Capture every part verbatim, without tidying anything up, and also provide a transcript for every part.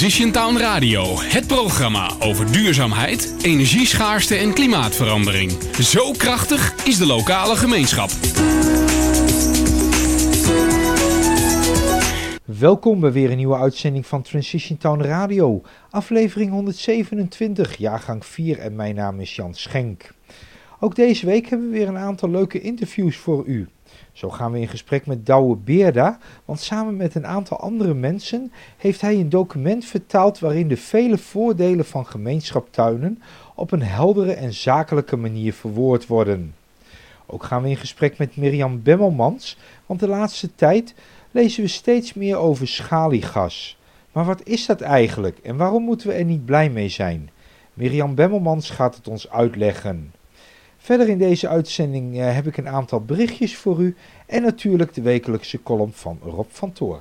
Transition Town Radio, het programma over duurzaamheid, energieschaarste en klimaatverandering. Zo krachtig is de lokale gemeenschap. Welkom bij weer een nieuwe uitzending van Transition Town Radio, aflevering honderdzevenentwintig, jaargang vier en mijn naam is Jan Schenk. Ook deze week hebben we weer een aantal leuke interviews voor u. Zo gaan we in gesprek met Douwe Beerda, want samen met een aantal andere mensen heeft hij een document vertaald waarin de vele voordelen van gemeenschapstuinen op een heldere en zakelijke manier verwoord worden. Ook gaan we in gesprek met Mirjam Bemmelmans, want de laatste tijd lezen we steeds meer over schaliegas. Maar wat is dat eigenlijk en waarom moeten we er niet blij mee zijn? Mirjam Bemmelmans gaat het ons uitleggen. Verder in deze uitzending uh, heb ik een aantal berichtjes voor u en natuurlijk de wekelijkse column van Rob van Toor.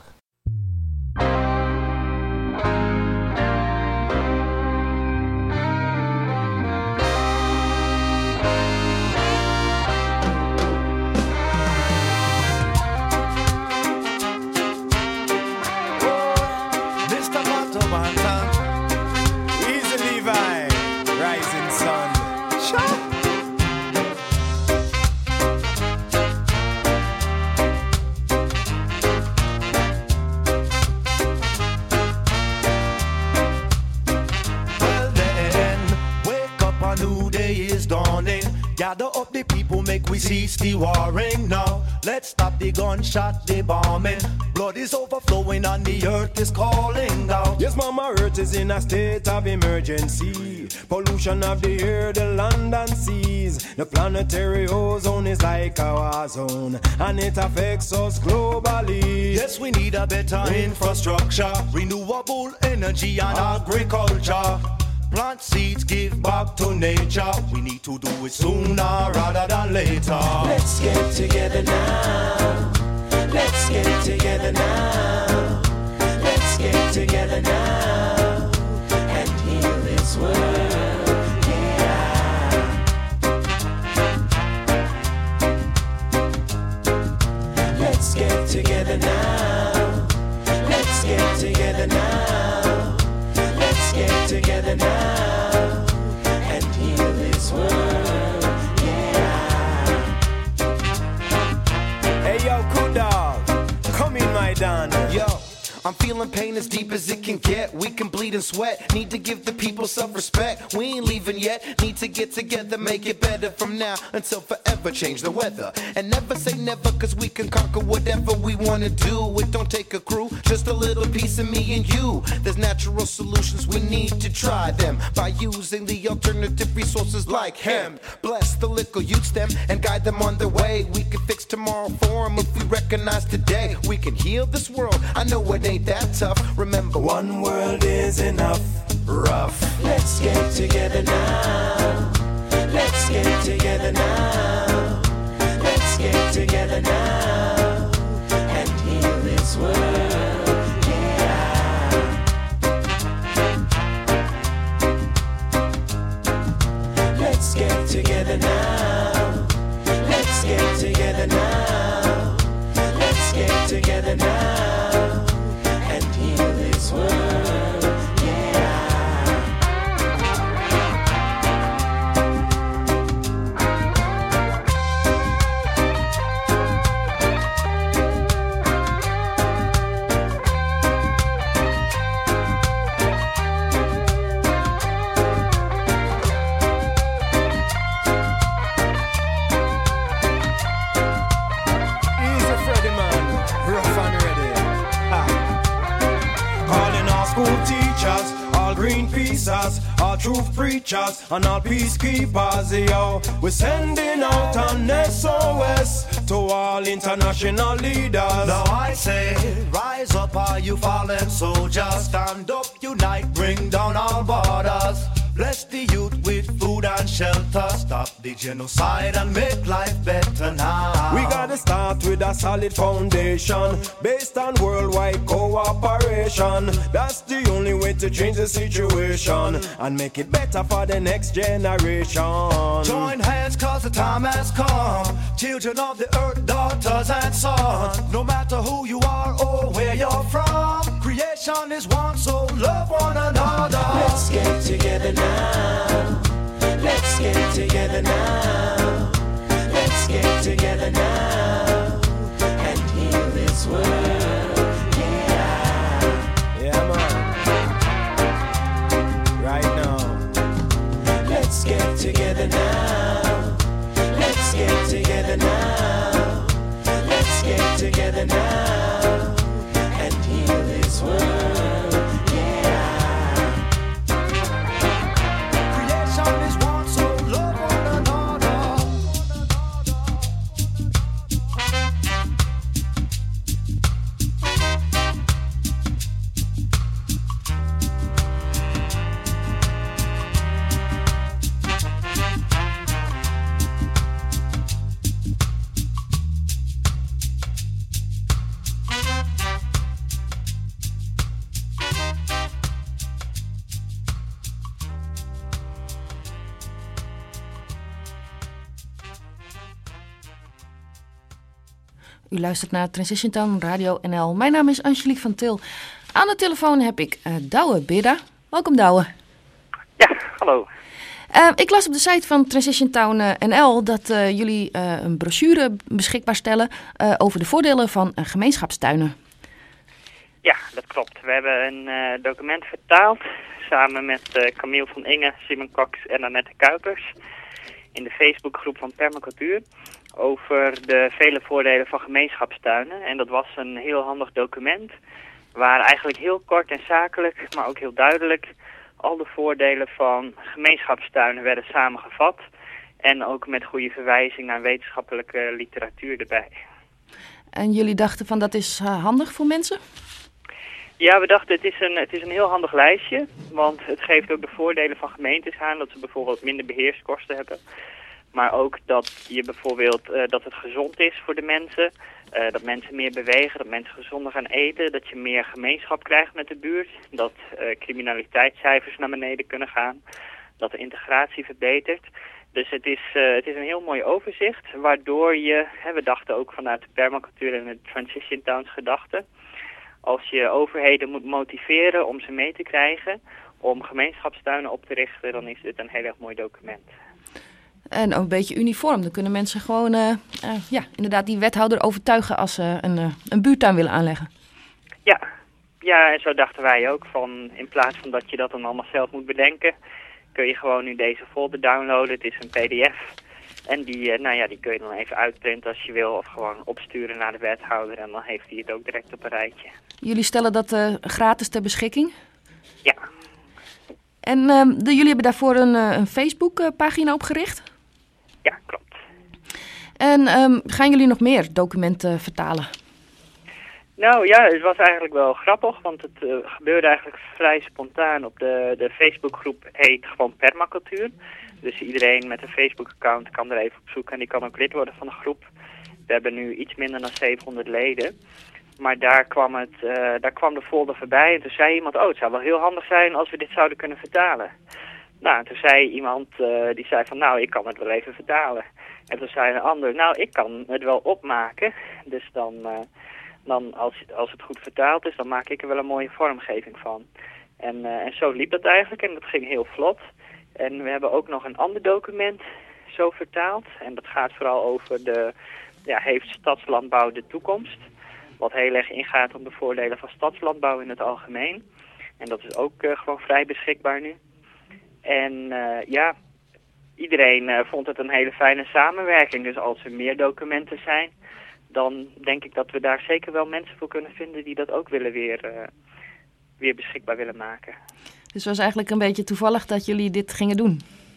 Gather up the people, make we cease the warring now. Let's stop the gunshot, the bombing. Blood is overflowing and the earth is calling out. Yes, Mama Earth is in a state of emergency. Pollution of the air, the land and seas. The planetary ozone is like a war zone, and it affects us globally. Yes, we need a better infrastructure, renewable energy and agriculture. Plant seeds, give back to nature. We need to do it sooner rather than later. Let's get together now. Let's get together now. Let's get together now and heal this world. Yeah. Let's get together now. Let's get together now. Let's get together now and heal this world, yeah. Hey yo, cool dog, come in my Don. Yo, I'm feeling pain as deep as it can get. We can bleed and sweat, need to give the people self-respect. We ain't leaving yet, need to get together, make it better from now until forever. Change the weather, and never say never, cause we can conquer whatever we wanna do. It don't take a crew, just a little piece of me and you. There's natural solutions, we need to try them by using the alternative resources like hemp. Bless the little youths them and guide them on their way. We can fix tomorrow for them if we recognize today. We can heal this world, I know it ain't that tough. Remember, one world is enough. Rough. Let's get together now. Let's get together now. Let's get together now and heal this world, yeah. Let's get together now. Let's get together now. Let's get together now and heal this world, yeah. Greenpeaceers, all truth preachers, and all peacekeepers, yo. We're sending out an S O S to all international leaders. Now I say, rise up all you fallen soldiers. Stand up, unite, bring down all borders. Bless the youth with food and shelter. Stop the genocide and make life better now. We gotta start with a solid foundation based on worldwide cooperation. That's the only way to change the situation and make it better for the next generation. Join hands cause the time has come. Children of the earth, daughters and sons. No matter who you are or where you're from, creation is one, so love one together now. Let's get together now. Let's get together now and heal this world. Yeah. Yeah, man. Right now. Let's get together now. Let's get together now. Let's get together now and heal this world. Yeah. Creation is one, so love one another. U luistert naar Transition Town Radio N L. Mijn naam is Angelique van Til. Aan de telefoon heb ik uh, Douwe Bidda. Welkom Douwe. Ja, hallo. Uh, ik las op de site van Transition Town uh, N L dat uh, jullie uh, een brochure beschikbaar stellen uh, over de voordelen van uh, gemeenschapstuinen. Ja, dat klopt. We hebben een uh, document vertaald samen met uh, Camille van Inge, Simon Cox en Annette Kuipers in de Facebookgroep van Permacultuur over de vele voordelen van gemeenschapstuinen. En dat was een heel handig document waar eigenlijk heel kort en zakelijk, maar ook heel duidelijk al de voordelen van gemeenschapstuinen werden samengevat. En ook met goede verwijzing naar wetenschappelijke literatuur erbij. En jullie dachten van dat is uh, handig voor mensen? Ja, we dachten het is, een, het is een heel handig lijstje. Want het geeft ook de voordelen van gemeentes aan. Dat ze bijvoorbeeld minder beheerskosten hebben. Maar ook dat je bijvoorbeeld uh, dat het gezond is voor de mensen. Uh, dat mensen meer bewegen, dat mensen gezonder gaan eten. Dat je meer gemeenschap krijgt met de buurt. Dat uh, criminaliteitscijfers naar beneden kunnen gaan. Dat de integratie verbetert. Dus het is, uh, het is een heel mooi overzicht. Waardoor je, hè, we dachten ook vanuit de permacultuur en de Transition Towns gedachten. Als je overheden moet motiveren om ze mee te krijgen, om gemeenschapstuinen op te richten, dan is dit een heel erg mooi document. En ook een beetje uniform. Dan kunnen mensen gewoon, uh, uh, ja, inderdaad die wethouder overtuigen als ze een, uh, een buurtuin willen aanleggen. Ja. ja, en zo dachten wij ook van, in plaats van dat je dat dan allemaal zelf moet bedenken, kun je gewoon nu deze folder downloaden. Het is een P D F. En die, uh, nou ja, die kun je dan even uitprinten als je wil, of gewoon opsturen naar de wethouder en dan heeft hij het ook direct op een rijtje. Jullie stellen dat uh, gratis ter beschikking? Ja. En uh, de, jullie hebben daarvoor een, uh, een Facebook-pagina opgericht? Ja, klopt. En um, gaan jullie nog meer documenten vertalen? Nou ja, het was eigenlijk wel grappig, want het uh, gebeurde eigenlijk vrij spontaan. Op de, de Facebookgroep heet gewoon Permacultuur. Dus iedereen met een Facebook-account kan er even op zoek en die kan ook lid worden van de groep. We hebben nu iets minder dan zevenhonderd leden. Maar daar kwam, het, uh, daar kwam de folder voorbij en toen zei iemand, oh, het zou wel heel handig zijn als we dit zouden kunnen vertalen. Nou, en toen zei iemand, uh, die zei van, nou, ik kan het wel even vertalen. En toen zei een ander, nou, ik kan het wel opmaken. Dus dan, uh, dan als, als het goed vertaald is, dan maak ik er wel een mooie vormgeving van. En, uh, en zo liep dat eigenlijk en dat ging heel vlot. En we hebben ook nog een ander document zo vertaald. En dat gaat vooral over de, ja, heeft stadslandbouw de toekomst? Wat heel erg ingaat op de voordelen van stadslandbouw in het algemeen. En dat is ook uh, gewoon vrij beschikbaar nu. En uh, ja, iedereen uh, vond het een hele fijne samenwerking. Dus als er meer documenten zijn, dan denk ik dat we daar zeker wel mensen voor kunnen vinden die dat ook willen weer, uh, weer beschikbaar willen maken. Dus het was eigenlijk een beetje toevallig dat jullie dit gingen doen?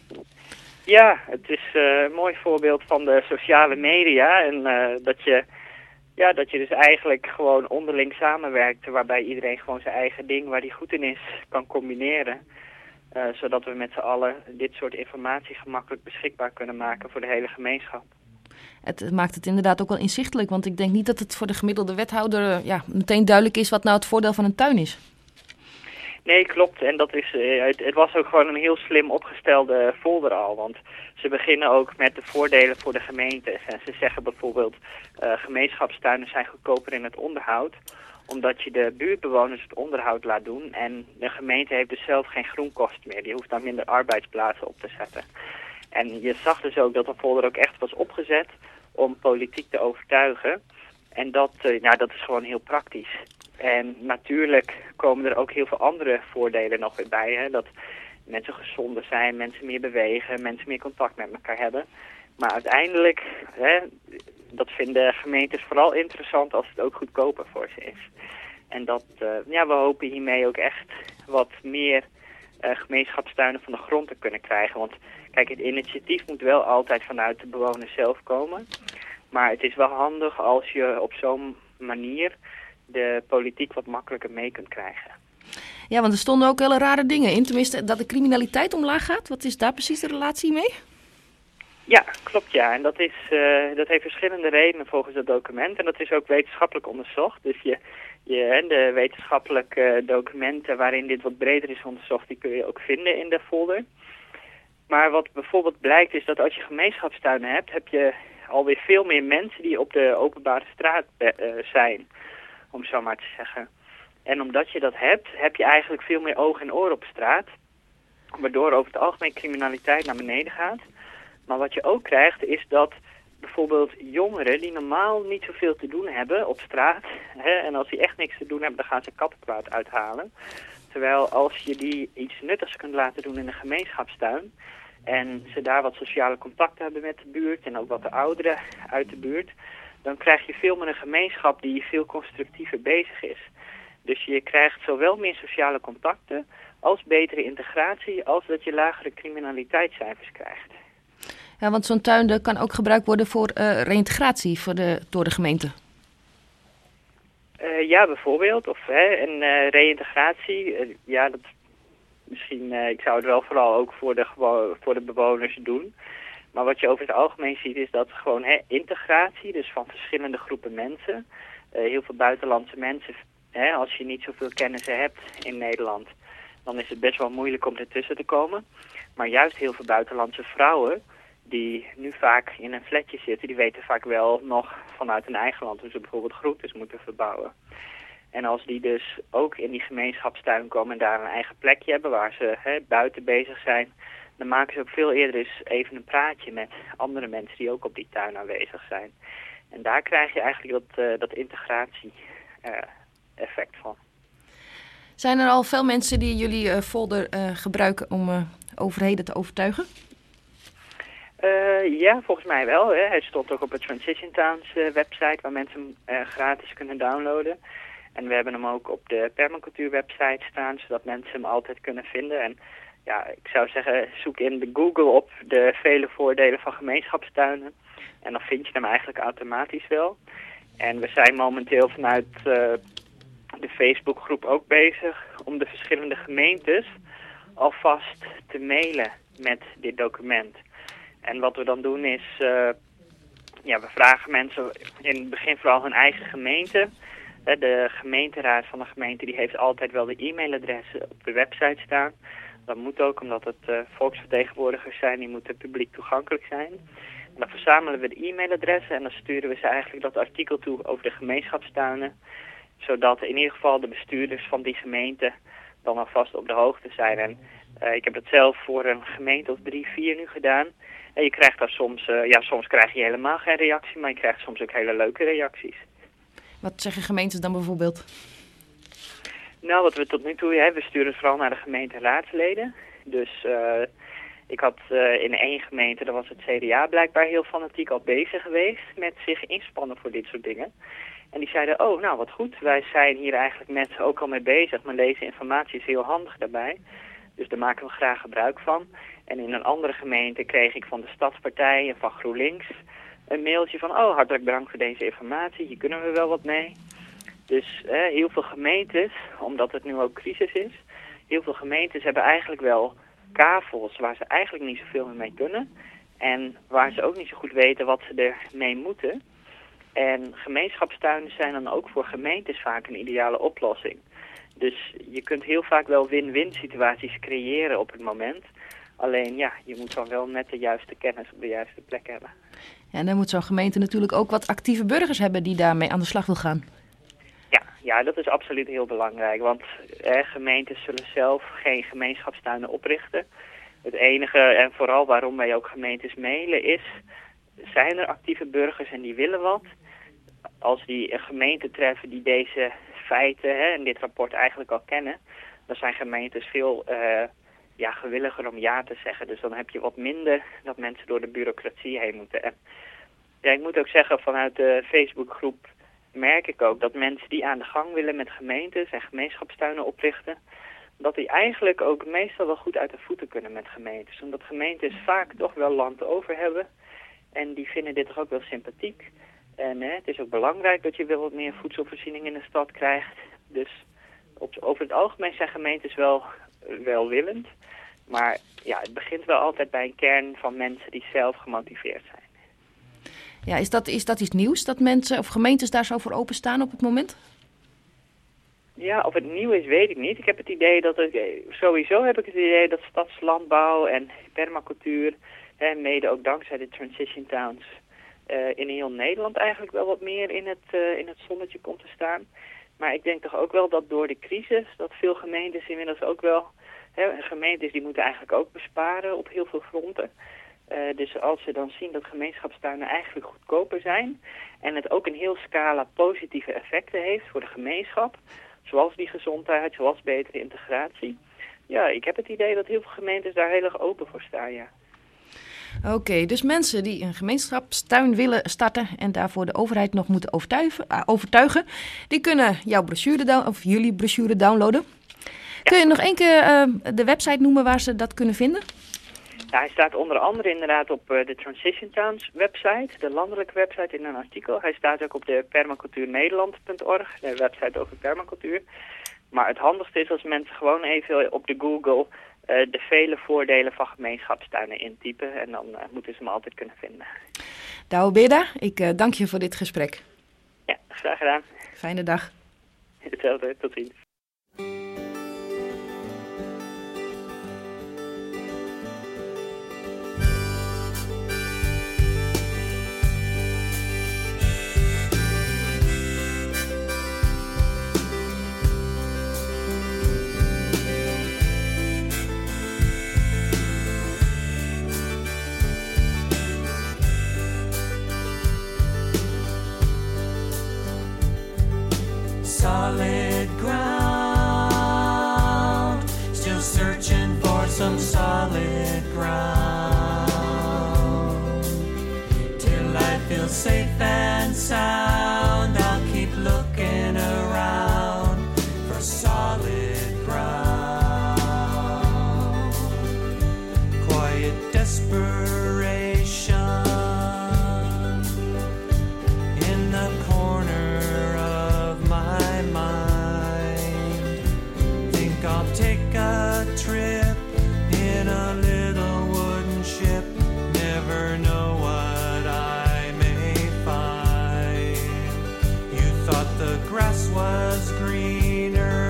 Ja, het is uh, een mooi voorbeeld van de sociale media. En uh, dat je... Ja, dat je dus eigenlijk gewoon onderling samenwerkt, waarbij iedereen gewoon zijn eigen ding, waar die goed in is, kan combineren. Uh, zodat we met z'n allen dit soort informatie gemakkelijk beschikbaar kunnen maken voor de hele gemeenschap. Het maakt het inderdaad ook wel inzichtelijk, want ik denk niet dat het voor de gemiddelde wethouder uh, ja, meteen duidelijk is wat nou het voordeel van een tuin is. Nee, klopt. En dat is, uh, het, het was ook gewoon een heel slim opgestelde folder al. Want ze beginnen ook met de voordelen voor de gemeentes. En ze zeggen bijvoorbeeld, uh, gemeenschapstuinen zijn goedkoper in het onderhoud. Omdat je de buurtbewoners het onderhoud laat doen en de gemeente heeft dus zelf geen groenkosten meer. Die hoeft dan minder arbeidsplaatsen op te zetten. En je zag dus ook dat de folder ook echt was opgezet om politiek te overtuigen. En dat, uh, nou, dat is gewoon heel praktisch. En natuurlijk komen er ook heel veel andere voordelen nog weer bij. Hè? Dat mensen gezonder zijn, mensen meer bewegen, mensen meer contact met elkaar hebben. Maar uiteindelijk, hè, dat vinden gemeentes vooral interessant als het ook goedkoper voor ze is. En dat, uh, ja, we hopen hiermee ook echt wat meer uh, gemeenschapstuinen van de grond te kunnen krijgen. Want kijk, het initiatief moet wel altijd vanuit de bewoners zelf komen. Maar het is wel handig als je op zo'n manier de politiek wat makkelijker mee kunt krijgen. Ja, want er stonden ook hele rare dingen in. Tenminste, dat de criminaliteit omlaag gaat. Wat is daar precies de relatie mee? Ja, klopt ja. En dat, is, uh, dat heeft verschillende redenen volgens het document. En dat is ook wetenschappelijk onderzocht. Dus je, je, de wetenschappelijke documenten waarin dit wat breder is onderzocht, die kun je ook vinden in de folder. Maar wat bijvoorbeeld blijkt is dat als je gemeenschapstuinen hebt, heb je alweer veel meer mensen die op de openbare straat uh, zijn, om zo maar te zeggen. En omdat je dat hebt, heb je eigenlijk veel meer oog en oor op straat, waardoor over het algemeen criminaliteit naar beneden gaat. Maar wat je ook krijgt is dat bijvoorbeeld jongeren die normaal niet zoveel te doen hebben op straat, hè, en als die echt niks te doen hebben, dan gaan ze kattenkwaad uithalen. Terwijl als je die iets nuttigs kunt laten doen in een gemeenschapstuin en ze daar wat sociale contacten hebben met de buurt en ook wat de ouderen uit de buurt, dan krijg je veel meer een gemeenschap die veel constructiever bezig is. Dus je krijgt zowel meer sociale contacten als betere integratie, als dat je lagere criminaliteitscijfers krijgt. Ja, want zo'n tuin dat kan ook gebruikt worden voor uh, reïntegratie voor de, door de gemeente. Uh, ja, bijvoorbeeld. Of hè, en uh, reïntegratie, uh, ja, dat misschien, uh, ik zou het wel vooral ook voor de, voor de bewoners doen. Maar wat je over het algemeen ziet is dat gewoon hè, integratie, dus van verschillende groepen mensen, uh, heel veel buitenlandse mensen, hè, als je niet zoveel kennis hebt in Nederland, dan is het best wel moeilijk om ertussen te komen. Maar juist heel veel buitenlandse vrouwen, die nu vaak in een flatje zitten, die weten vaak wel nog vanuit hun eigen land hoe ze bijvoorbeeld groentes moeten verbouwen. En als die dus ook in die gemeenschapstuin komen en daar een eigen plekje hebben waar ze hè, buiten bezig zijn, dan maken ze ook veel eerder eens even een praatje met andere mensen die ook op die tuin aanwezig zijn. En daar krijg je eigenlijk dat, uh, dat integratie-effect uh, van. Zijn er al veel mensen die jullie uh, folder uh, gebruiken om uh, overheden te overtuigen? Uh, ja, volgens mij wel. Hè. Hij stond ook op het Transition Towns uh, website waar mensen hem uh, gratis kunnen downloaden. En we hebben hem ook op de permacultuur website staan, zodat mensen hem altijd kunnen vinden. En ja, ik zou zeggen, zoek in de Google op de vele voordelen van gemeenschapstuinen. En dan vind je hem eigenlijk automatisch wel. En we zijn momenteel vanuit uh, de Facebookgroep ook bezig om de verschillende gemeentes alvast te mailen met dit document. En wat we dan doen is, uh, ja, we vragen mensen in het begin vooral hun eigen gemeente. De gemeenteraad van de gemeente die heeft altijd wel de e-mailadressen op de website staan. Dat moet ook, omdat het uh, volksvertegenwoordigers zijn, die moeten publiek toegankelijk zijn. En dan verzamelen we de e-mailadressen en dan sturen we ze eigenlijk dat artikel toe over de gemeenschapstuinen. Zodat in ieder geval de bestuurders van die gemeente dan alvast op de hoogte zijn. En uh, ik heb dat zelf voor een gemeente of drie, vier nu gedaan. En je krijgt daar soms, uh, ja, soms krijg je helemaal geen reactie, maar je krijgt soms ook hele leuke reacties. Wat zeggen gemeentes dan bijvoorbeeld? Nou, wat we tot nu toe hebben, we sturen vooral naar de gemeenteraadsleden. Dus uh, ik had uh, in één gemeente, daar was het C D A blijkbaar heel fanatiek al bezig geweest met zich inspannen voor dit soort dingen. En die zeiden, oh, nou wat goed, wij zijn hier eigenlijk met ook al mee bezig, maar deze informatie is heel handig daarbij. Dus daar maken we graag gebruik van. En in een andere gemeente kreeg ik van de Stadspartij en van GroenLinks een mailtje van, oh, hartelijk bedankt voor deze informatie, hier kunnen we wel wat mee. Dus eh, heel veel gemeentes, omdat het nu ook crisis is, heel veel gemeentes hebben eigenlijk wel kavels waar ze eigenlijk niet zoveel mee kunnen. En waar ze ook niet zo goed weten wat ze ermee moeten. En gemeenschapstuinen zijn dan ook voor gemeentes vaak een ideale oplossing. Dus je kunt heel vaak wel win-win situaties creëren op het moment. Alleen ja, je moet dan wel net de juiste kennis op de juiste plek hebben. Ja, en dan moet zo'n gemeente natuurlijk ook wat actieve burgers hebben die daarmee aan de slag wil gaan. Ja, Ja, dat is absoluut heel belangrijk, want eh, gemeentes zullen zelf geen gemeenschapstuinen oprichten. Het enige en vooral waarom wij ook gemeentes mailen is, zijn er actieve burgers en die willen wat? Als die een gemeente treffen die deze feiten hè, en dit rapport eigenlijk al kennen, dan zijn gemeentes veel uh, ja, gewilliger om ja te zeggen. Dus dan heb je wat minder dat mensen door de bureaucratie heen moeten. En ja, ik moet ook zeggen, vanuit de Facebookgroep merk ik ook dat mensen die aan de gang willen met gemeentes en gemeenschapstuinen oprichten, dat die eigenlijk ook meestal wel goed uit de voeten kunnen met gemeentes. Omdat gemeentes vaak toch wel land over hebben en die vinden dit toch ook wel sympathiek. En hè, het is ook belangrijk dat je wel wat meer voedselvoorziening in de stad krijgt. Dus op, over het algemeen zijn gemeentes wel welwillend. Maar ja, het begint wel altijd bij een kern van mensen die zelf gemotiveerd zijn. Ja, is dat, is dat iets nieuws, dat mensen of gemeentes daar zo voor openstaan op het moment? Ja, of het nieuw is, weet ik niet. Ik heb het idee dat het, sowieso heb ik het idee dat stadslandbouw en permacultuur, en mede ook dankzij de Transition Towns, uh, in heel Nederland eigenlijk wel wat meer in het, uh, in het zonnetje komt te staan. Maar ik denk toch ook wel dat door de crisis, dat veel gemeentes inmiddels ook wel, hè, gemeentes die moeten eigenlijk ook besparen op heel veel fronten. Uh, dus als ze dan zien dat gemeenschapstuinen eigenlijk goedkoper zijn en het ook een heel scala positieve effecten heeft voor de gemeenschap, zoals die gezondheid, zoals betere integratie. Ja, ik heb het idee dat heel veel gemeentes daar heel erg open voor staan, ja. Oké, okay, dus mensen die een gemeenschapstuin willen starten en daarvoor de overheid nog moeten overtuigen, uh, overtuigen die kunnen jouw brochure down, of jullie brochure downloaden. Ja. Kun je nog één keer uh, de website noemen waar ze dat kunnen vinden? Ja, hij staat onder andere inderdaad op uh, de Transition Towns website, de landelijke website in een artikel. Hij staat ook op de permacultuurnederland punt org, de website over permacultuur. Maar het handigste is als mensen gewoon even op de Google uh, de vele voordelen van gemeenschapstuinen intypen. En dan uh, moeten ze hem altijd kunnen vinden. Douwe Beerda, ik uh, dank je voor dit gesprek. Ja, graag gedaan. Fijne dag. Hetzelfde, tot ziens. Solid ground, still searching for some solid ground. Till I feel safe and sound, I'll keep looking around for solid ground. Quiet desperation in the corner of my mind. Think I'll take a trip in a little wooden ship. Never know what I may find. You thought the grass was greener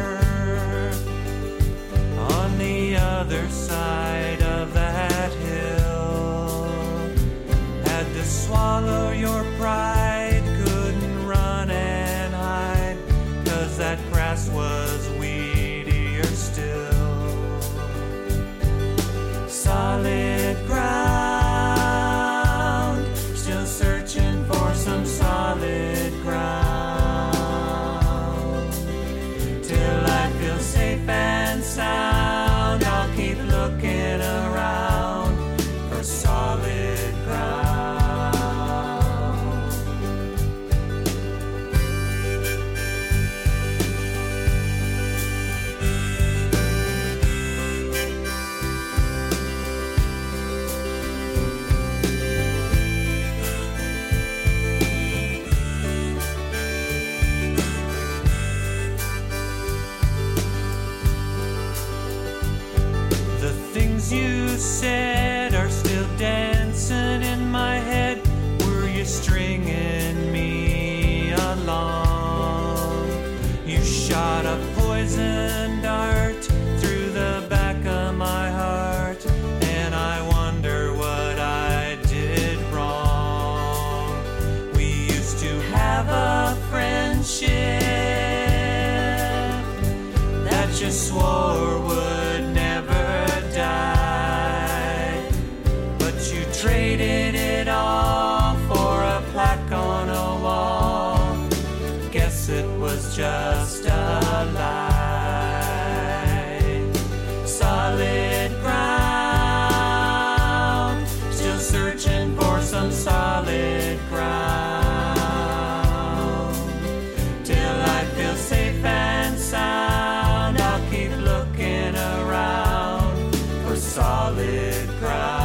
on the other side of that hill. Had to swallow your pride, couldn't run and hide, 'cause that grass was weedier still. Solid ground, still searching for some solid ground. you swore would never die, but you traded it all for a plaque on a wall. Guess it was just a lie. Solid ground, still searching for some solid ground. Till I feel safe and sound, I'll keep looking around for solid ground.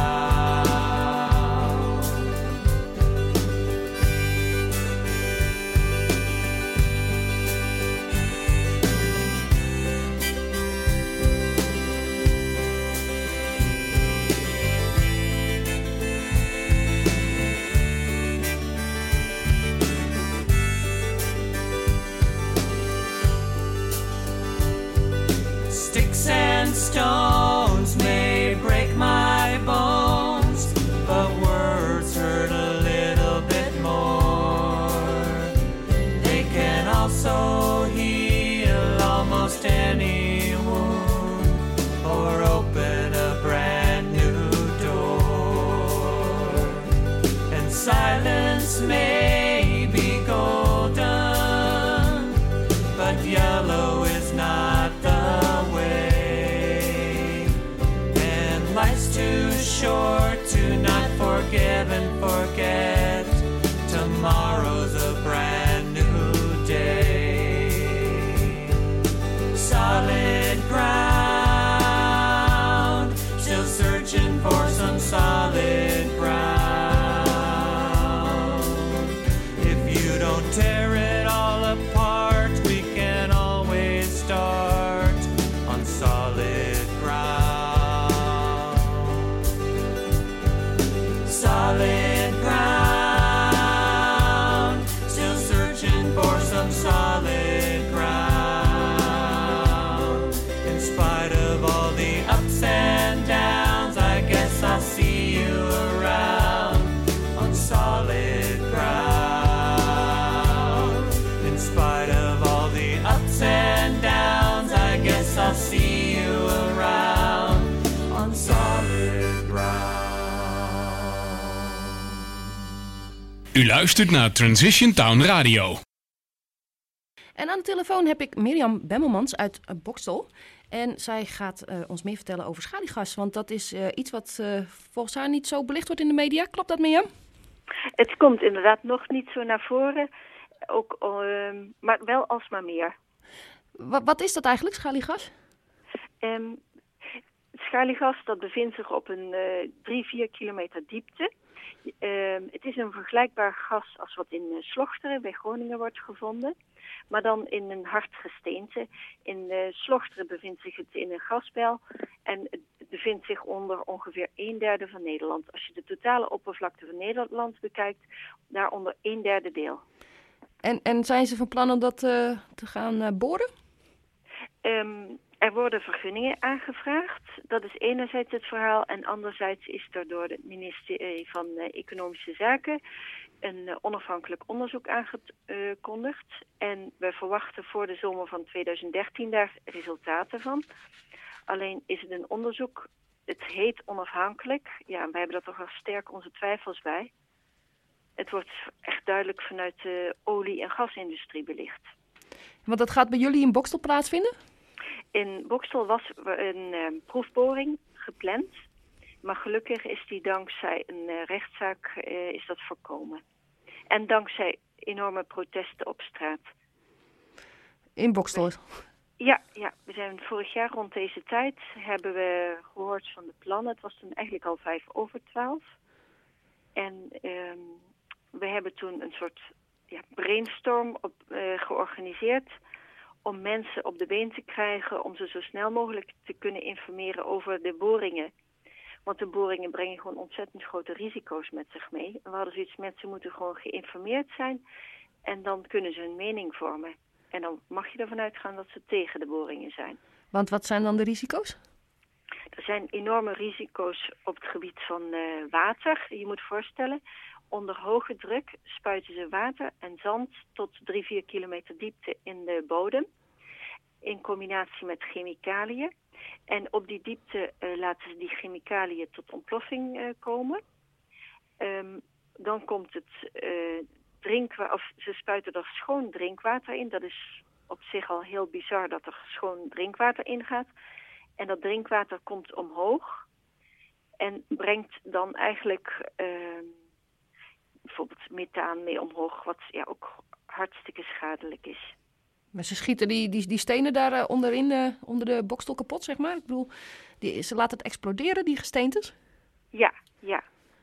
Sticks and stones may break my bones, but words hurt a little bit more. They can also heal almost any wound or open a brand new door. And silence may be golden, but yellow is not the way. And life's too short to not forgive and forget. Tomorrow's a brand new day. Solid ground, still searching for some solid ground. If you don't tear it all apart, we can always start on solid ground. Solid ground, still searching for some solid ground. In spite of all the ups and downs, I guess I'll see you around on solid ground. In spite of all the ups and downs, I guess I'll see you around on solid ground. U luistert naar Transition Town Radio. En aan de telefoon heb ik Mirjam Bemmelmans uit uh, Boxtel. En zij gaat uh, ons meer vertellen over schaliegas. Want dat is uh, iets wat uh, volgens haar niet zo belicht wordt in de media. Klopt dat, Mirjam? Het komt inderdaad nog niet zo naar voren, ook, uh, maar wel alsmaar meer. W- wat is dat eigenlijk, schaliegas? Um, het schaliegas dat bevindt zich op een uh, drie, vier kilometer diepte. Uh, het is een vergelijkbaar gas als wat in uh, Slochteren bij Groningen wordt gevonden, maar dan in een hard gesteente. In uh, Slochteren bevindt zich het in een gasbel en het bevindt zich onder ongeveer een derde van Nederland. Als je de totale oppervlakte van Nederland bekijkt, daaronder een derde deel. En, en zijn ze van plan om dat uh, te gaan uh, boren? Um, er worden vergunningen aangevraagd. Dat is enerzijds het verhaal. En anderzijds is er door het ministerie van uh, Economische Zaken een uh, onafhankelijk onderzoek aangekondigd. En we verwachten voor de zomer van tweeduizend dertien daar resultaten van. Alleen is het een onderzoek, het heet onafhankelijk. Ja, en wij hebben daar toch wel sterk onze twijfels bij. Het wordt echt duidelijk vanuit de olie- en gasindustrie belicht. Want dat gaat bij jullie in Boxtel plaatsvinden? In Boxtel was een uh, proefboring gepland. Maar gelukkig is die dankzij een uh, rechtszaak uh, is dat voorkomen. En dankzij enorme protesten op straat. In Boxtel? Ja, ja, we zijn vorig jaar rond deze tijd hebben we gehoord van de plannen. Het was toen eigenlijk al vijf over twaalf. En um, we hebben toen een soort ja, brainstorm op, uh, georganiseerd om mensen op de been te krijgen, om ze zo snel mogelijk te kunnen informeren over de boringen. Want de boringen brengen gewoon ontzettend grote risico's met zich mee. En we hadden zoiets, mensen moeten gewoon geïnformeerd zijn en dan kunnen ze hun mening vormen. En dan mag je ervan uitgaan dat ze tegen de boringen zijn. Want wat zijn dan de risico's? Er zijn enorme risico's op het gebied van uh, water. Je moet voorstellen, onder hoge druk spuiten ze water en zand tot drie, vier kilometer diepte in de bodem. in combinatie met chemicaliën. En op die diepte uh, laten ze die chemicaliën tot ontploffing uh, komen. Um, dan komt het uh, drinkwater, of ze spuiten er schoon drinkwater in. Dat is op zich al heel bizar dat er schoon drinkwater in gaat. En dat drinkwater komt omhoog en brengt dan eigenlijk uh, bijvoorbeeld methaan mee omhoog, wat ja ook hartstikke schadelijk is. Maar ze schieten die, die, die stenen daar uh, onderin, uh, onder de bokstel kapot, zeg maar? Ik bedoel, die, ze laten het exploderen, die gesteentes? Ja, ja.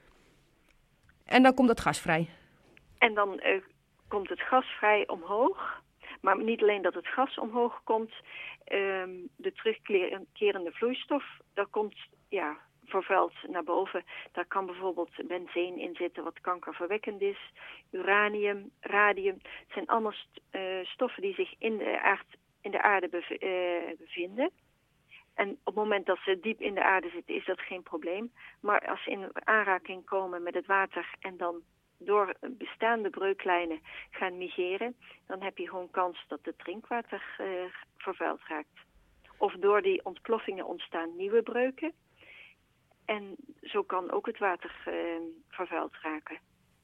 En dan komt het gas vrij? En dan uh, komt het gas vrij omhoog. Maar niet alleen dat het gas omhoog komt, um, de terugkerende vloeistof, daar komt ja, vervuild naar boven. Daar kan bijvoorbeeld benzeen in zitten wat kankerverwekkend is, uranium, radium. Het zijn allemaal st- uh, stoffen die zich in de, aard, in de aarde bev- uh, bevinden. En op het moment dat ze diep in de aarde zitten is dat geen probleem. Maar als ze in aanraking komen met het water en dan door bestaande breuklijnen gaan migreren, dan heb je gewoon kans dat het drinkwater uh, vervuild raakt. Of door die ontploffingen ontstaan nieuwe breuken. En zo kan ook het water uh, vervuild raken.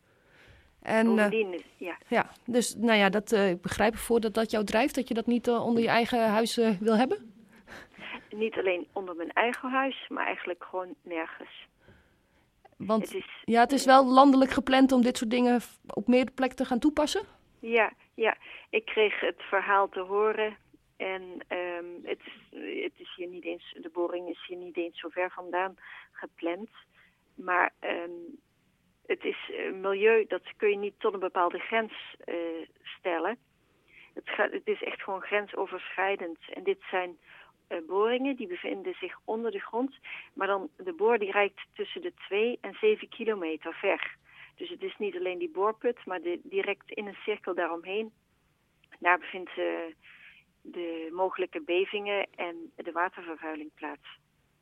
En, Bovendien, uh, ja. ja, dus nou ja, dat, uh, ik begrijp ervoor dat dat jou drijft, dat je dat niet uh, onder je eigen huis uh, wil hebben? Niet alleen onder mijn eigen huis, maar eigenlijk gewoon nergens. Want het is, ja, het is wel landelijk gepland om dit soort dingen op meerdere plekken te gaan toepassen? Ja, ja. Ik kreeg het verhaal te horen en um, het, is, het is hier niet eens, de boring is hier niet eens zo ver vandaan gepland. Maar um, het is uh, milieu, dat kun je niet tot een bepaalde grens uh, stellen. Het, gaat, het is echt gewoon grensoverschrijdend. En dit zijn Uh, boringen, die bevinden zich onder de grond. Maar dan, de boor die reikt tussen de twee en zeven kilometer ver. Dus het is niet alleen die boorput, maar de, direct in een cirkel daaromheen. Daar bevindt uh, de mogelijke bevingen en de watervervuiling plaats.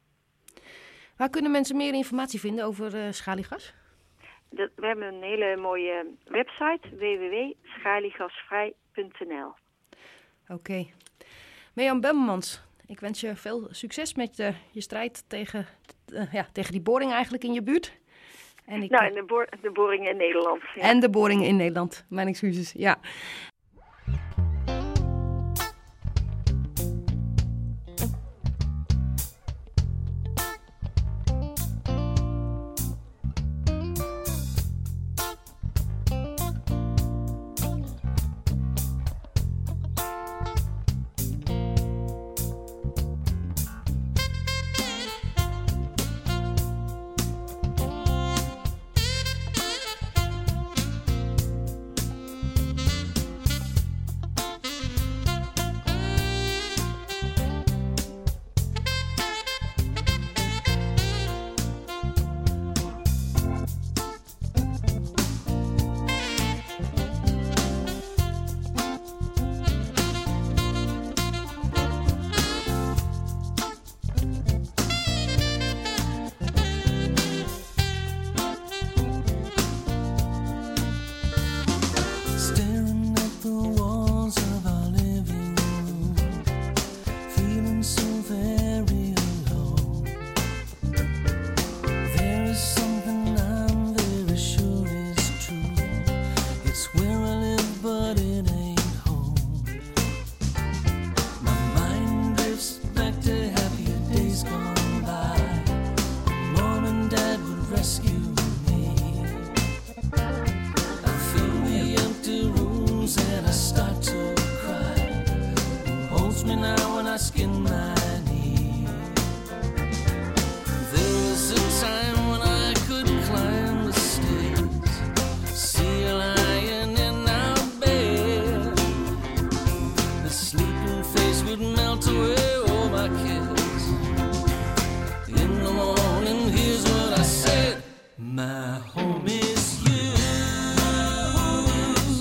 Waar kunnen mensen meer informatie vinden over uh, schaliegas? Dat, we hebben een hele mooie website, w w w punt schaliegasvrij punt n l. Oké. Okay. Mirjam Bemmermans, ik wens je veel succes met uh, je strijd tegen, uh, ja, tegen die boring eigenlijk in je buurt. En ik, nou, en de, boor, de boringen in Nederland. Ja. En de boringen in Nederland, mijn excuses, ja.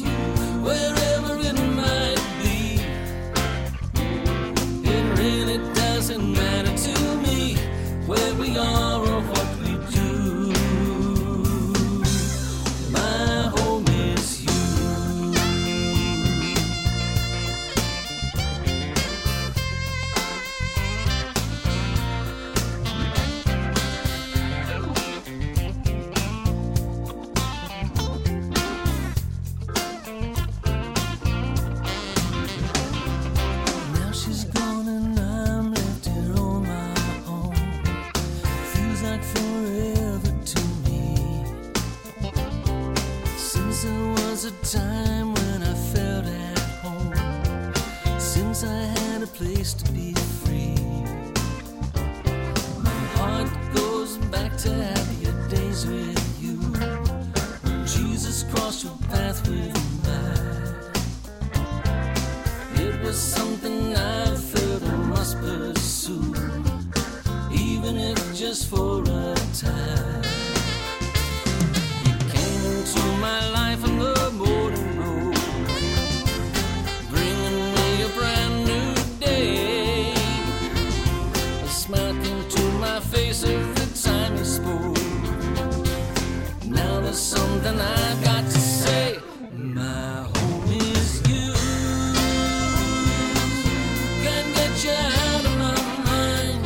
Wherever it might be, it really is something I felt I must pursue, even if just for a time. You came into my life on the morning road, bringing me a brand new day. A smile came to my face every time you spoke. Now there's something I've got to say. My home is you. Can't get you out of my mind.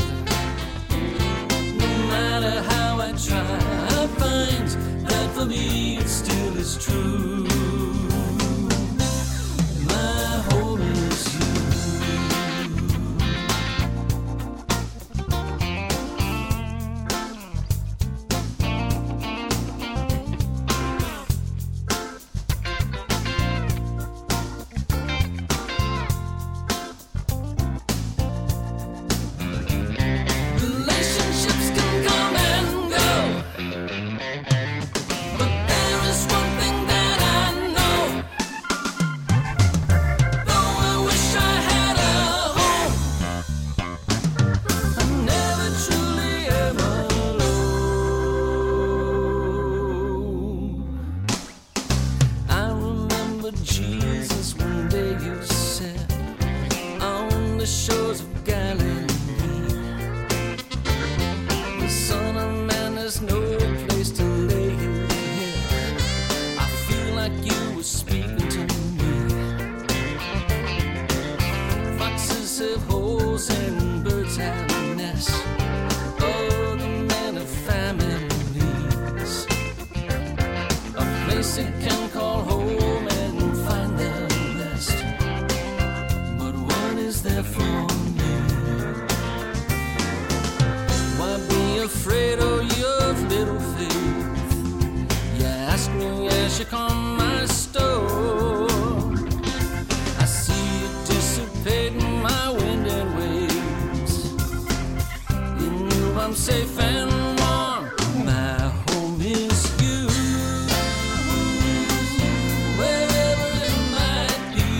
No matter how I try, I find that for me it still is true. My home is you. Relationships can come and go, but there is one thing that I know. Though I wish I had a home, I never truly am alone. I remember Jesus one day you said on the shores of Galilee, the Son of Man has no place to lay his head. I feel like you were speaking to me. Foxes have holes and birds have nests. Oh, the men of families, a place they can call home and find their rest. But what is there for me? Why be afraid of your little faith? You ask me as you come my store. I see it dissipating my wind and waves. In you I'm safe and warm. My home is you. Wherever it might be,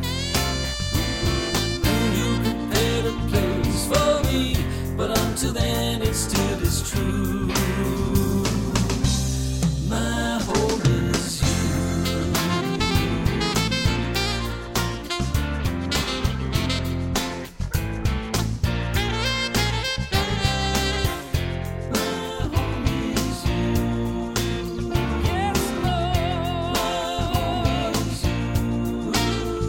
and you prepared a place for me. But until then it still is true. My home is you. My home is you. Yes, Lord. My home is you. My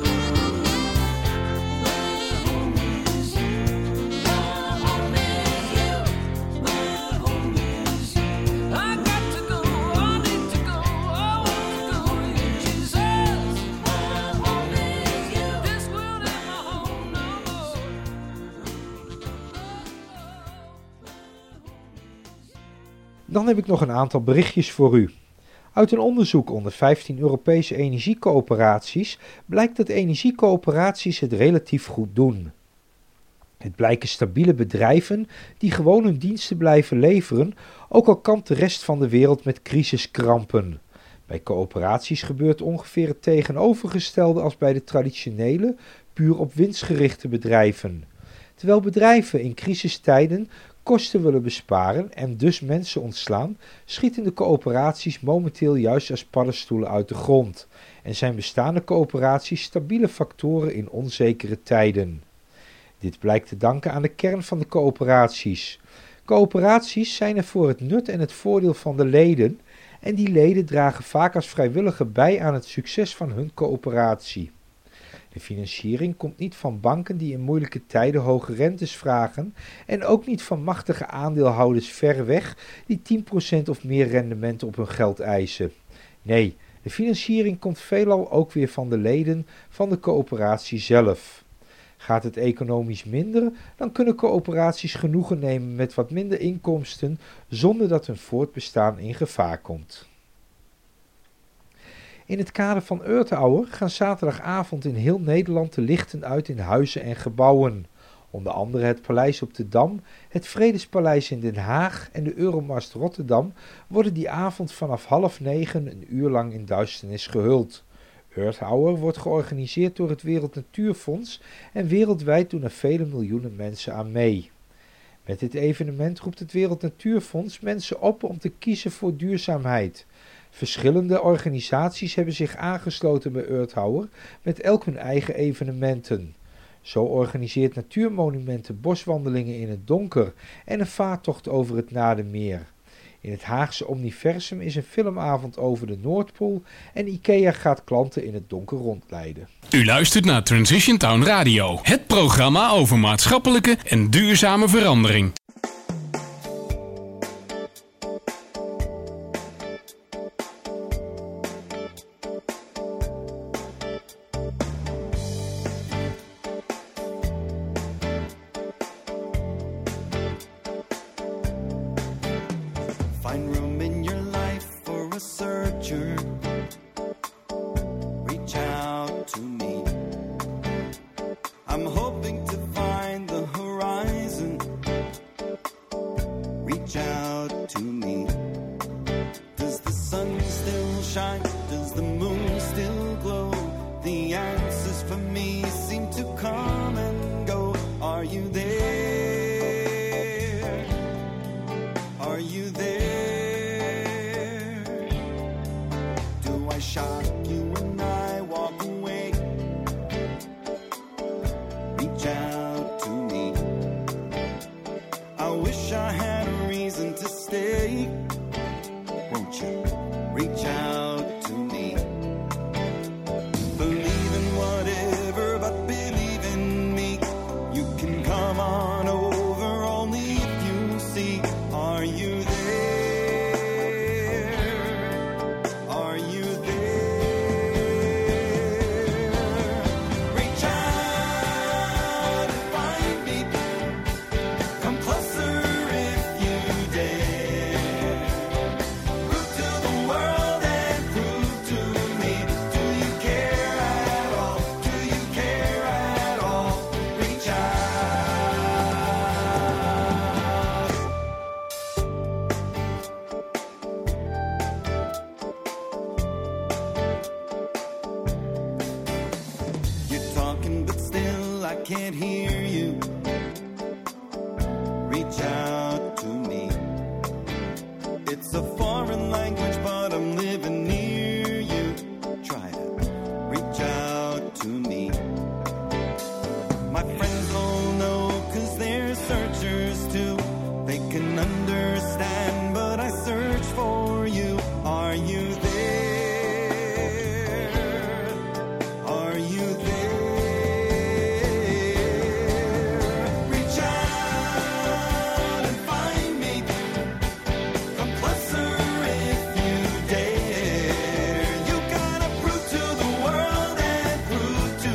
home is you. My home is you. My home is you. I got to go, I need to go, I want to go to you, Jesus. My home is you. This world ain't my home no more. Dan heb ik nog een aantal berichtjes voor u. Uit een onderzoek onder vijftien Europese energiecoöperaties blijkt dat energiecoöperaties het relatief goed doen. Het blijken stabiele bedrijven die gewoon hun diensten blijven leveren, ook al kampt de rest van de wereld met crisiskrampen. Bij coöperaties gebeurt ongeveer het tegenovergestelde als bij de traditionele, puur op winst gerichte bedrijven. Terwijl bedrijven in crisistijden kosten willen besparen en dus mensen ontslaan, schieten de coöperaties momenteel juist als paddenstoelen uit de grond en zijn bestaande coöperaties stabiele factoren in onzekere tijden. Dit blijkt te danken aan de kern van de coöperaties. Coöperaties zijn er voor het nut en het voordeel van de leden en die leden dragen vaak als vrijwilliger bij aan het succes van hun coöperatie. De financiering komt niet van banken die in moeilijke tijden hoge rentes vragen en ook niet van machtige aandeelhouders ver weg die tien procent of meer rendement op hun geld eisen. Nee, de financiering komt veelal ook weer van de leden van de coöperatie zelf. Gaat het economisch minder, dan kunnen coöperaties genoegen nemen met wat minder inkomsten zonder dat hun voortbestaan in gevaar komt. In het kader van Earth Hour gaan zaterdagavond in heel Nederland de lichten uit in huizen en gebouwen. Onder andere het Paleis op de Dam, het Vredespaleis in Den Haag en de Euromast Rotterdam worden die avond vanaf half negen een uur lang in duisternis gehuld. Earth Hour wordt georganiseerd door het Wereld Natuurfonds en wereldwijd doen er vele miljoenen mensen aan mee. Met dit evenement roept het Wereld Natuurfonds mensen op om te kiezen voor duurzaamheid. Verschillende organisaties hebben zich aangesloten bij Earth Hour met elk hun eigen evenementen. Zo organiseert Natuurmonumenten boswandelingen in het donker en een vaartocht over het Nadermeer. In het Haagse Omniversum is een filmavond over de Noordpool en IKEA gaat klanten in het donker rondleiden. U luistert naar Transition Town Radio, het programma over maatschappelijke en duurzame verandering. Find room in your life for a searcher. Reach out to me. I'm hoping to find the horizon. Reach out to me. Does the sun still shine? Does the moon still glow? The answers for me seem to come and go. Are you there? Are you there? I shock you when I walk away. Reach out to me. I wish I had a reason to stay. Won't you reach out to me? Believe in whatever, but believe in me. You can come on over only if you see. Are you there? Are you can't hear you. Reach out to me. It's a foreign language, but I'm living near you. Try to reach out to me. My friends all know, 'cause they're searchers too. They can understand, but I search for you. Are you there? Are you there? To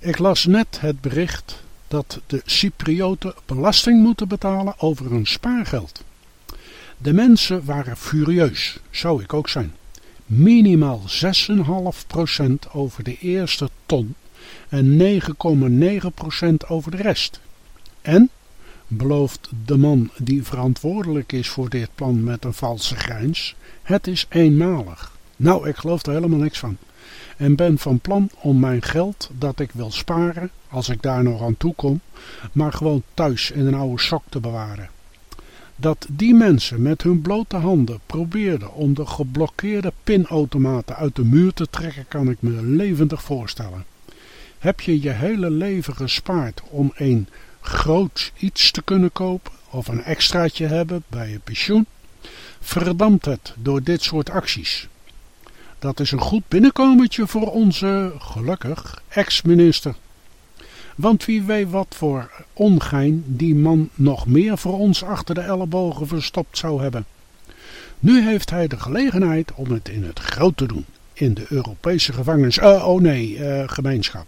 Ik las net het bericht dat de Cyprioten belasting moeten betalen over hun spaargeld. De mensen waren furieus, zou ik ook zijn. Minimaal zes komma vijf procent over de eerste ton en negen komma negen procent over de rest. En, belooft de man die verantwoordelijk is voor dit plan met een valse grijns, het is eenmalig. Nou, ik geloof er helemaal niks van. En ben van plan om mijn geld dat ik wil sparen, als ik daar nog aan toe kom, maar gewoon thuis in een oude sok te bewaren. Dat die mensen met hun blote handen probeerden om de geblokkeerde pinautomaten uit de muur te trekken, kan ik me levendig voorstellen. Heb je je hele leven gespaard om een groot iets te kunnen kopen of een extraatje hebben bij je pensioen? Verdampt het door dit soort acties. Dat is een goed binnenkomertje voor onze, gelukkig, ex-minister. Want wie weet wat voor ongein die man nog meer voor ons achter de ellebogen verstopt zou hebben. Nu heeft hij de gelegenheid om het in het groot te doen. In de Europese gevangenis, uh, oh nee, uh, gemeenschap.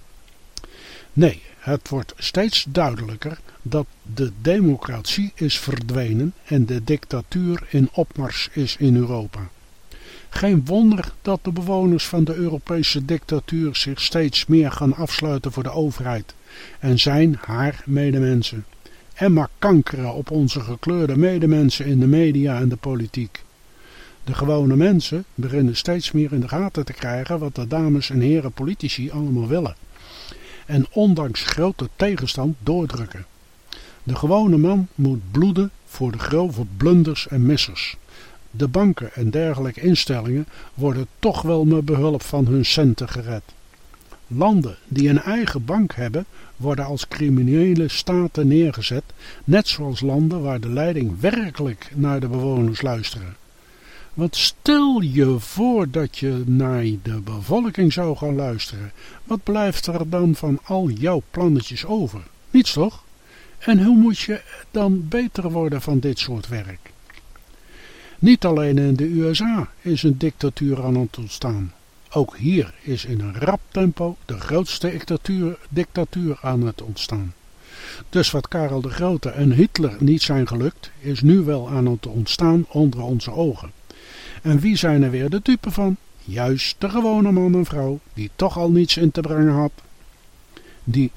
Nee, het wordt steeds duidelijker dat de democratie is verdwenen en de dictatuur in opmars is in Europa. Geen wonder dat de bewoners van de Europese dictatuur zich steeds meer gaan afsluiten voor de overheid en zijn haar medemensen. En maar kankeren op onze gekleurde medemensen in de media en de politiek. De gewone mensen beginnen steeds meer in de gaten te krijgen wat de dames en heren politici allemaal willen. En ondanks grote tegenstand doordrukken. De gewone man moet bloeden voor de grove blunders en missers. De banken en dergelijke instellingen worden toch wel met behulp van hun centen gered. Landen die een eigen bank hebben, worden als criminele staten neergezet, net zoals landen waar de leiding werkelijk naar de bewoners luisteren. Want stel je voor dat je naar de bevolking zou gaan luisteren, wat blijft er dan van al jouw plannetjes over? Niets toch? En hoe moet je dan beter worden van dit soort werk? Niet alleen in de U S A is een dictatuur aan het ontstaan. Ook hier is in een rap tempo de grootste dictatuur, dictatuur aan het ontstaan. Dus wat Karel de Grote en Hitler niet zijn gelukt, is nu wel aan het ontstaan onder onze ogen. En wie zijn er weer de dupe van? Juist de gewone man en vrouw, die toch al niets in te brengen had. Die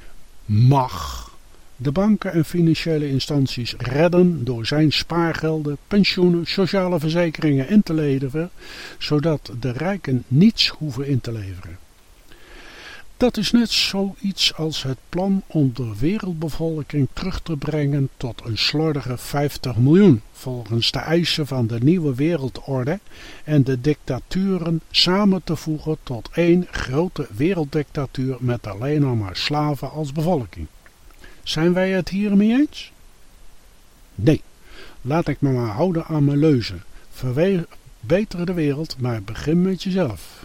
mag de banken en financiële instanties redden door zijn spaargelden, pensioenen, sociale verzekeringen in te leveren, zodat de rijken niets hoeven in te leveren. Dat is net zoiets als het plan om de wereldbevolking terug te brengen tot een slordige vijftig miljoen, volgens de eisen van de nieuwe wereldorde, en de dictaturen samen te voegen tot één grote werelddictatuur met alleen nog maar slaven als bevolking. Zijn wij het hiermee eens? Nee, laat ik me maar houden aan mijn leuzen. Verbeter de wereld, maar begin met jezelf.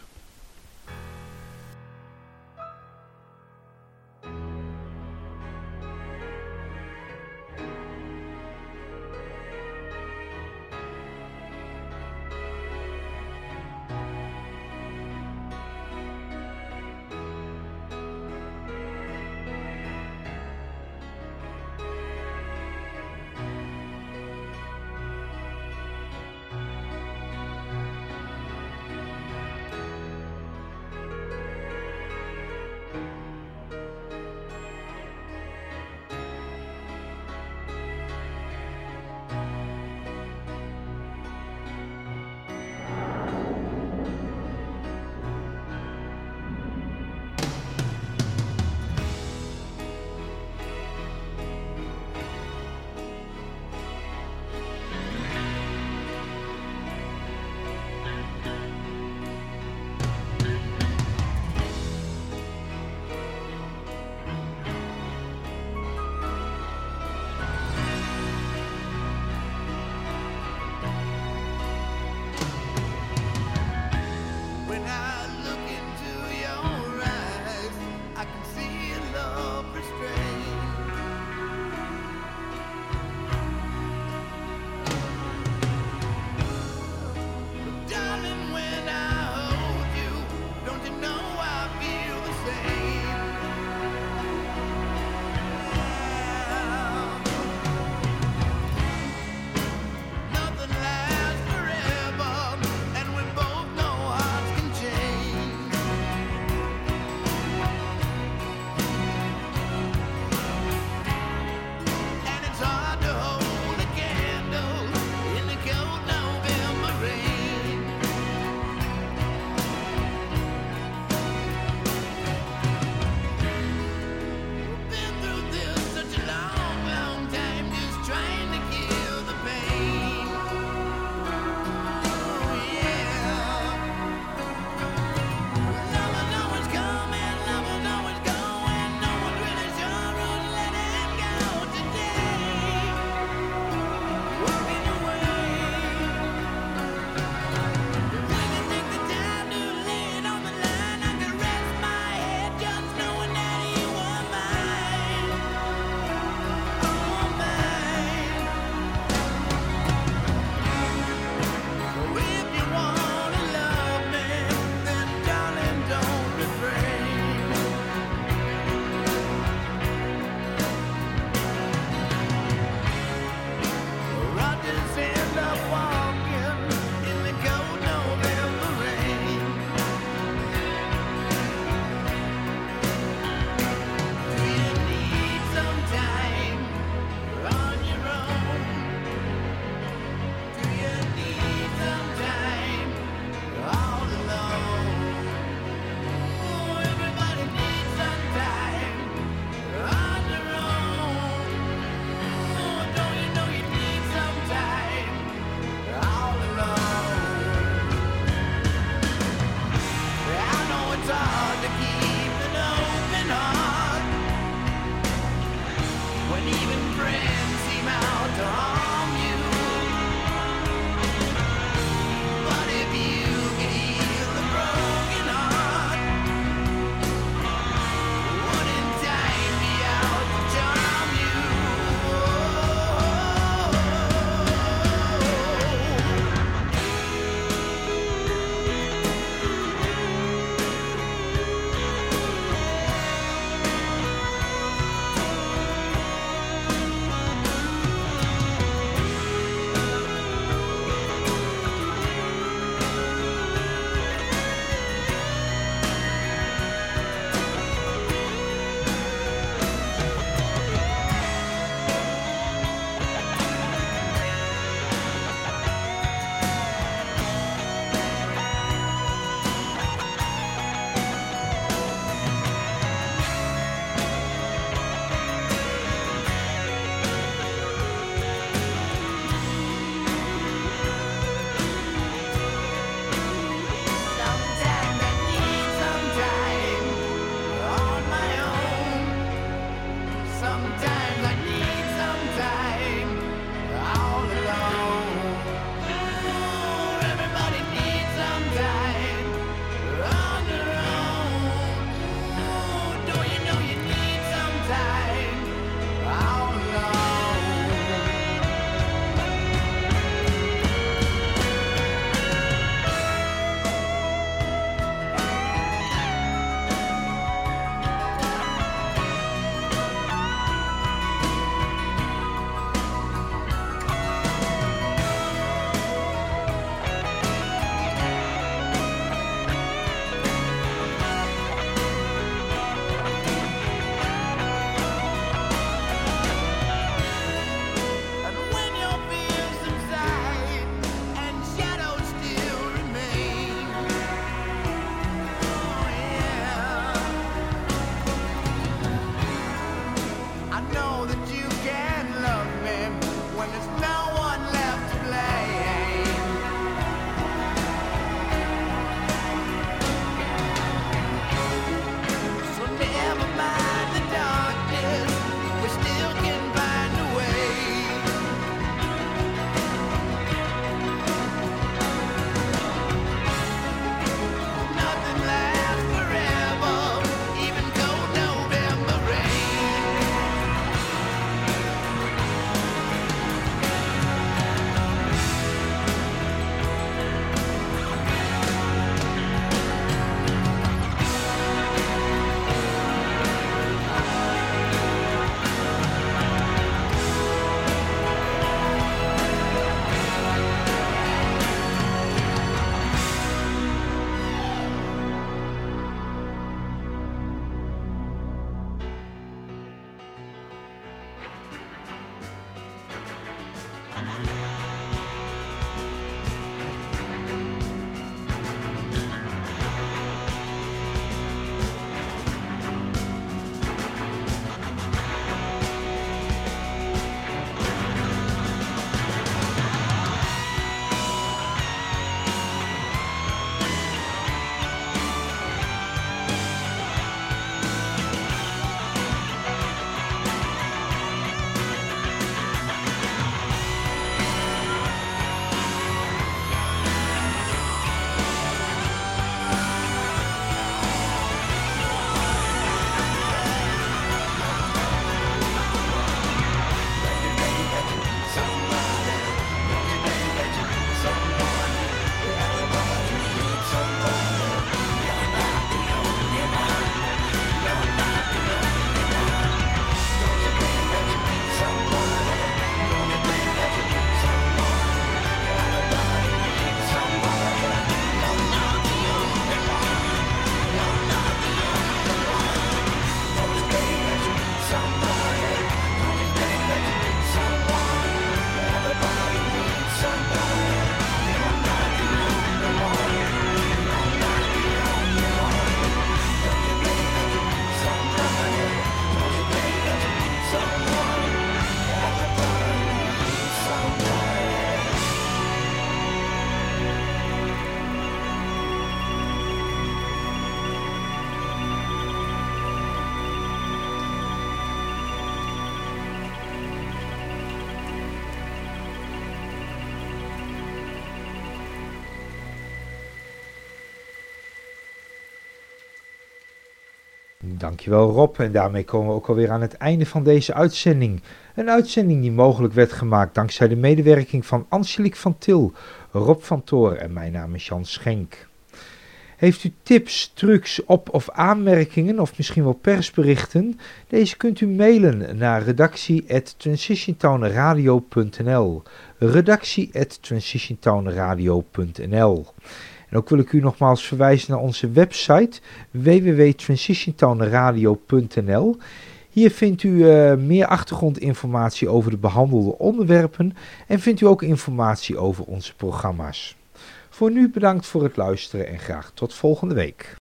Dankjewel Rob, en daarmee komen we ook alweer aan het einde van deze uitzending. Een uitzending die mogelijk werd gemaakt dankzij de medewerking van Angelique van Til, Rob van Toor en mijn naam is Jan Schenk. Heeft u tips, trucs, op- of aanmerkingen of misschien wel persberichten? Deze kunt u mailen naar redactie at transitiontownradio punt n l. redactie at transitiontownradio punt n l. En ook wil ik u nogmaals verwijzen naar onze website w w w punt transitiontownradio punt n l. Hier vindt u uh, meer achtergrondinformatie over de behandelde onderwerpen en vindt u ook informatie over onze programma's. Voor nu bedankt voor het luisteren en graag tot volgende week.